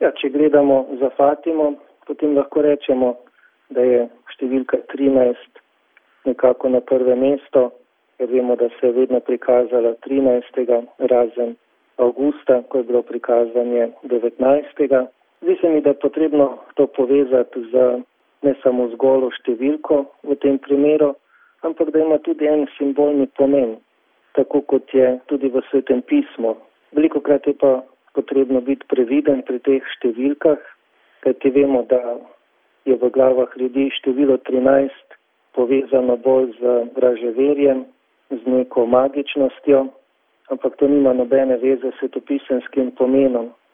Ja, če gledamo za Fatimo, potem lahko rečemo, da je številka 13 nekako na prvem mestu, ker vemo, da se je vedno prikazala 13. razen avgusta, ko je bilo prikazanje 19. Zdi se mi, da je potrebno to povezati z ne samo z golo številko v tem primeru, ampak da ima tudi en simbolni pomen, tako kot je tudi v Svetem pismu. Velikokrat je pa potrebno biti previden pri teh številkah, kajti vemo, da je v glavah ljudi število 13 povezano bolj z vraževerjem, z neko magičnostjo, ampak to nima nobene veze s svetopisenskim pomenom.